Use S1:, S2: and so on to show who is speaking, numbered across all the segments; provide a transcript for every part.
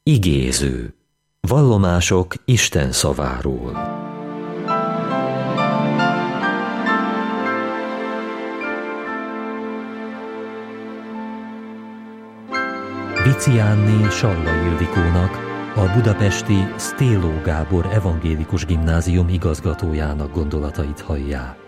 S1: Igéző. Vallomások Isten szaváról. Viciánné Sallai Ildikónak, a budapesti Sztéló Gábor Evangélikus Gimnázium igazgatójának gondolatait hallják.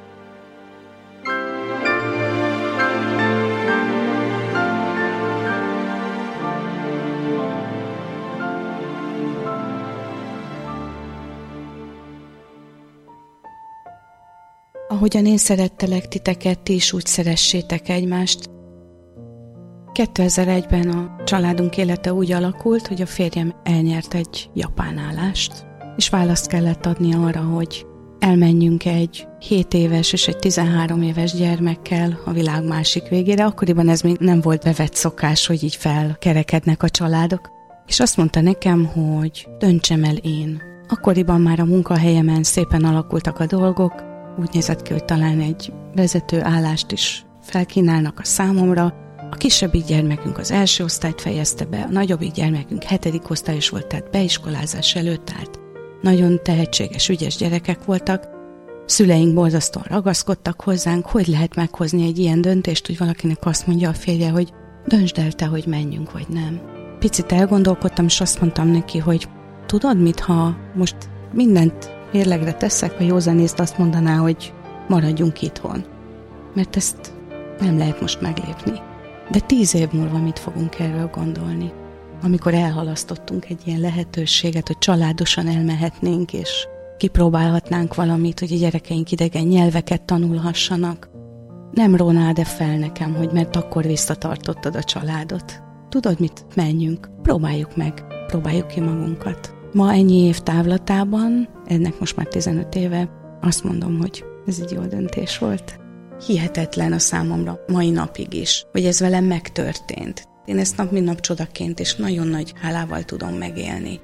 S2: Ahogyan én szerettelek titeket, ti is úgy szeressétek egymást. 2001-ben a családunk élete úgy alakult, hogy a férjem elnyert egy japán állást, és választ kellett adni arra, hogy elmenjünk egy 7 éves és egy 13 éves gyermekkel a világ másik végére. Akkoriban ez még nem volt bevett szokás, hogy így felkerekednek a családok. És azt mondta nekem, hogy döntsem el én. Akkoriban már a munkahelyemen szépen alakultak a dolgok, úgy nézett ki, hogy talán egy vezető állást is felkínálnak a számomra. A kisebbik gyermekünk az első osztályt fejezte be, a nagyobbik gyermekünk 7. osztályos volt, tehát beiskolázás előtt állt. Nagyon tehetséges, ügyes gyerekek voltak. Szüleink borzasztóan ragaszkodtak hozzánk, hogy lehet meghozni egy ilyen döntést, hogy valakinek azt mondja a férje, hogy döntsd el te, hogy menjünk vagy nem. Picit elgondolkodtam, és azt mondtam neki, hogy tudod mit, ha most mindent mérlegre teszek, a józanészt azt mondaná, hogy maradjunk itthon. Mert ezt nem lehet most meglépni. De 10 év múlva mit fogunk erről gondolni? Amikor elhalasztottunk egy ilyen lehetőséget, hogy családosan elmehetnénk, és kipróbálhatnánk valamit, hogy a gyerekeink idegen nyelveket tanulhassanak. Nem rónád-e fel nekem, hogy mert akkor visszatartottad a családot? Tudod mit? Menjünk. Próbáljuk meg. Próbáljuk ki magunkat. Ma ennyi év távlatában, ennek most már 15 éve, azt mondom, hogy ez egy jó döntés volt. Hihetetlen a számomra mai napig is, hogy ez velem megtörtént. Én ezt nap mint nap csodaként és nagyon nagy hálával tudom megélni.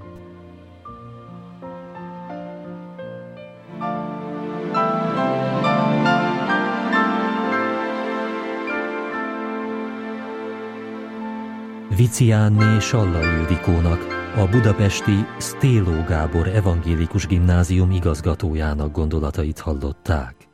S1: Viciánné Sallai Ildikónak, a budapesti Sztéló Gábor Evangélikus Gimnázium igazgatójának gondolatait hallották.